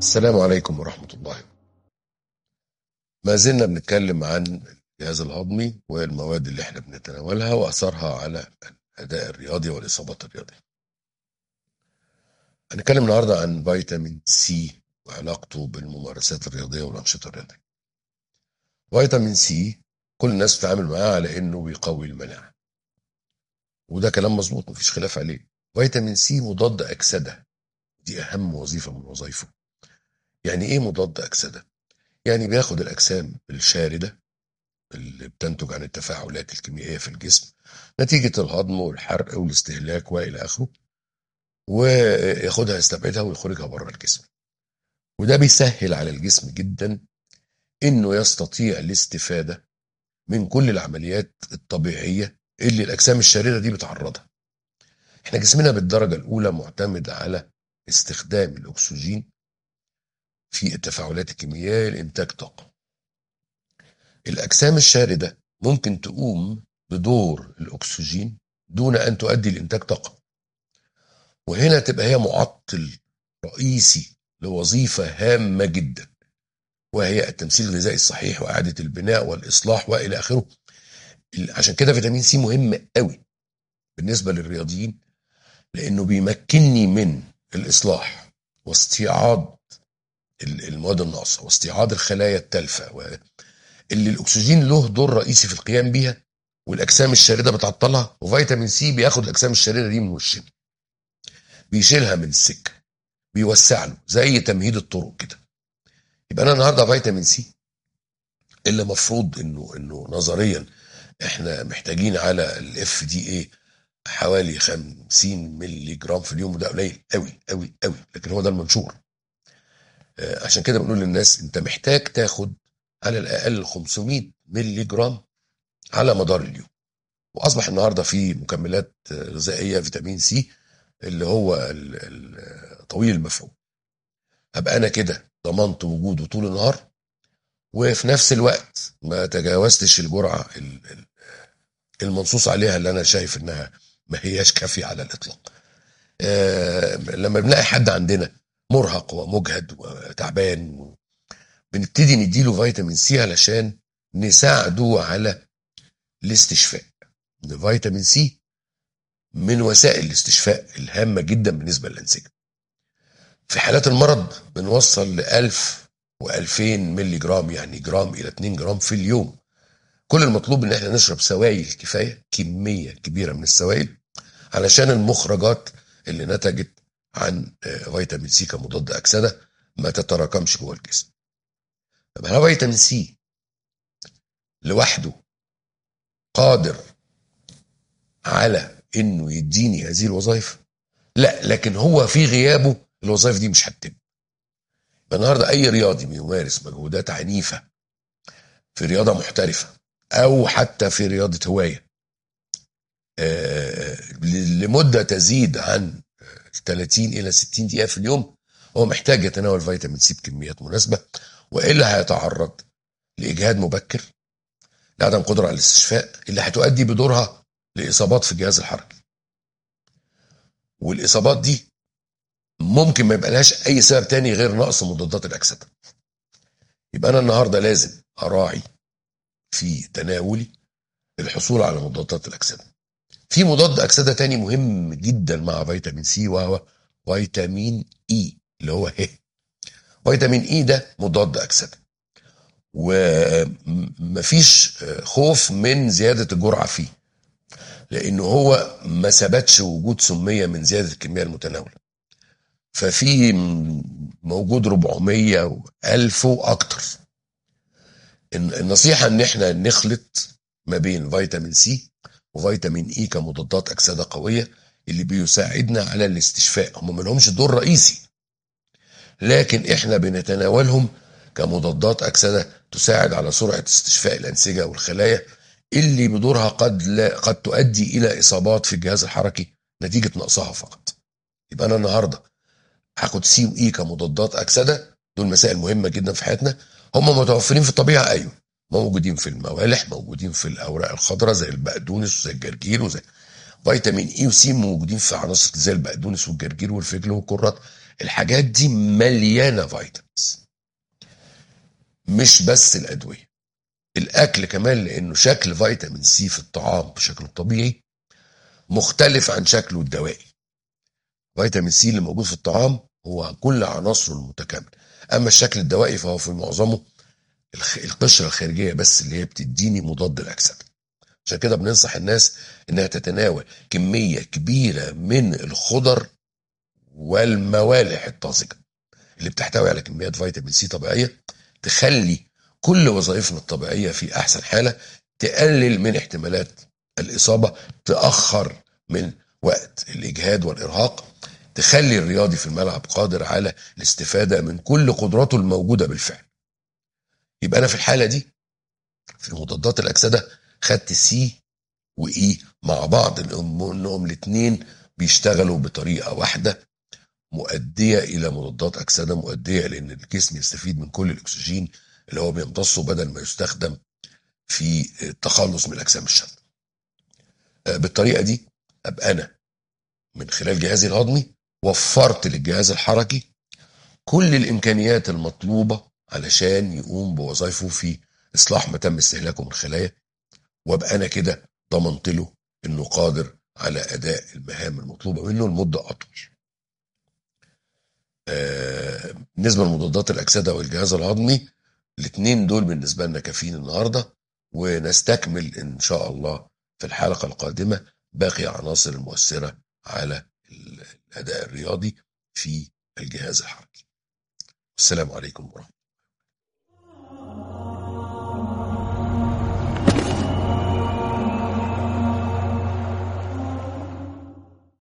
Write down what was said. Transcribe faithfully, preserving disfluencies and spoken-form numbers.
السلام عليكم ورحمة الله. ما زلنا بنتكلم عن الجهاز الهضمي والمواد اللي احنا بنتناولها وأثرها على الأداء الرياضي والإصابات الرياضية. هنتكلم النهاردة عن فيتامين سي وعلاقته بالممارسات الرياضية والأنشطة الرياضية. فيتامين سي كل الناس بتتعامل معاه على إنه بيقوي المناعة، وده كلام مظبوط مفيش خلاف عليه. فيتامين سي مضاد أكسدة، دي أهم وظيفة من وظائفه. يعني إيه مضاد أكسدة؟ يعني بياخد الأجسام الشاردة اللي بتنتج عن التفاعلات الكيميائية في الجسم نتيجة الهضم والحرق والاستهلاك وإلى آخره، وياخدها يستبعدها ويخرجها بره الجسم. وده بيسهل على الجسم جدا إنه يستطيع الاستفادة من كل العمليات الطبيعية اللي الأجسام الشاردة دي بتعرضها. احنا جسمنا بالدرجة الأولى معتمد على استخدام الأكسجين في التفاعلات الكيميائية لإنتاج طاقة. الأجسام الشاردة ممكن تقوم بدور الأكسجين دون أن تؤدي لإنتاج طاقة، وهنا تبقى هي معطل رئيسي لوظيفة هامة جدا، وهي التمثيل الغذائي الصحيح وإعادة البناء والإصلاح وإلى آخره. عشان كده فيتامين سي مهم قوي بالنسبة للرياضيين، لأنه بيمكنني من الإصلاح واستيعاد المواد الناقصة واستيعاد الخلايا التالفة اللي الأكسجين له دور رئيسي في القيام بيها، والأجسام الشاردة بتعطلها. وفيتامين سي بياخد الأجسام الشاردة دي من وشنا، بيشيلها من السكة، بيوسع له زي تمهيد الطرق كده. يبقى أنا النهاردة فيتامين سي اللي مفروض إنه إنه نظريا إحنا محتاجين على الاف دي اي حوالي خمسين مللي جرام في اليوم، وده قليل قوي قوي قوي، لكن هو ده المنشور. آه عشان كده بنقول للناس أنت محتاج تاخد على الأقل خمسمائة مللي جرام على مدار اليوم. واصبح النهارده في مكملات غذائيه فيتامين سي اللي هو طويل المفعول، ابقى انا كده ضمنت وجوده طول النهار، وفي نفس الوقت ما تجاوزتش الجرعه المنصوص عليها اللي انا شايف انها ما هياش كافيه على الاطلاق. آه لما بنلاقي حد عندنا مرهق ومجهد وتعبان بنبتدي نديله فيتامين سي علشان نساعده على الاستشفاء. فيتامين سي من وسائل الاستشفاء الهامة جدا بالنسبة للأنسجة. في حالات المرض بنوصل ل ألف وألفين ملي جرام، يعني جرام إلى اتنين جرام في اليوم. كل المطلوب إن احنا نشرب سوائل كفاية، كمية كبيرة من السوائل، علشان المخرجات اللي نتجت عن فيتامين سي كمضاد أكسدة ما تتراكمش جوه الجسم. طب هل فيتامين سي لوحده قادر على إنه يديني هذه الوظائف؟ لا، لكن هو في غيابه الوظائف دي مش هتتم. النهارده اي رياضي بيمارس مجهودات عنيفه في رياضه محترفه او حتى في رياضه هوايه آه لمده تزيد عن ثلاثين الى ستين دقيقه في اليوم، هو محتاج يتناول فيتامين سي بكميات مناسبه، والا هيتعرض لاجهاد مبكر، لعدم قدره على الاستشفاء اللي هتؤدي بدورها لاصابات في الجهاز الحركي. والاصابات دي ممكن ما يبقى لهاش اي سبب تاني غير نقص مضادات الاكسده. يبقى انا النهارده لازم اراعي في تناولي الحصول على مضادات الاكسده. في مضاد اكسده تاني مهم جدا مع فيتامين سي، وهو فيتامين اي اللي هو ه. فيتامين اي ده مضاد اكسده، ومفيش خوف من زياده الجرعه فيه، لانه هو ما ثبتش وجود سميه من زياده الكميه المتناوله. ففي موجود أربعمية وألف واكتر. النصيحة ان احنا نخلط ما بين فيتامين سي وفيتامين اي كمضادات اكسدة قوية اللي بيساعدنا على الاستشفاء. هم ملهمش دور رئيسي، لكن احنا بنتناولهم كمضادات اكسدة تساعد على سرعة استشفاء الانسجة والخلايا اللي بدورها قد لا قد تؤدي الى اصابات في الجهاز الحركي نتيجة نقصها فقط. يبقى انا النهاردة هاخد سي واي كمضادات اكسدة، دول مسائل مهمة جدا في حياتنا. هم متوفرين في الطبيعة، ايوه، موجودين في الموالح، موجودين في الاوراق الخضراء زي البقدونس وزي الجرجير، وزي فيتامين اي وسي موجودين في عناصر زي البقدونس والجرجير والفجل والكرات. الحاجات دي مليانة فيتامينز، مش بس الأدوية، الأكل كمان، لأنه شكل فيتامين سي في الطعام بشكله الطبيعي مختلف عن شكله الدوائي. فيتامين سي اللي موجود في الطعام هو كل عناصره المتكاملة، أما الشكل الدوائي فهو في معظمه القشرة الخارجية بس اللي هي بتديني مضاد الأكسدة. عشان كده بننصح الناس إنها تتناول كمية كبيرة من الخضر والموالح الطازجة اللي بتحتوي على كميات فيتامين سي طبيعية، تخلي كل وظائفنا الطبيعية في أحسن حالة، تقلل من احتمالات الإصابة، تأخر من وقت الإجهاد والإرهاق، تخلي الرياضي في الملعب قادر على الاستفادة من كل قدراته الموجودة بالفعل. يبقى أنا في الحالة دي في مضادات الأكسدة خدت سي وإي مع بعض، إنهم الاتنين بيشتغلوا بطريقة واحدة مؤدية إلى مضادات أكسدة مؤدية لأن الجسم يستفيد من كل الأكسجين اللي هو بيمتصه بدل ما يستخدم في التخلص من الأجسام الشاذة. بالطريقة دي أبقى أنا من خلال جهازي الهضمي وفرت للجهاز الحركي كل الإمكانيات المطلوبة علشان يقوم بوظائفه في إصلاح ما تم استهلاكه من خلايا، وأبقى أنا كده ضمنت له إنه قادر على أداء المهام المطلوبة منه لمدة أطول. آه بالنسبة لمضادات الأكسدة والجهاز الهضمي، الاثنين دول بالنسبة لنا كافيين النهاردة، ونستكمل إن شاء الله في الحلقة القادمة باقي عناصر المؤثرة على الأداء الرياضي في الجهاز الحركي. السلام عليكم ورحمة الله.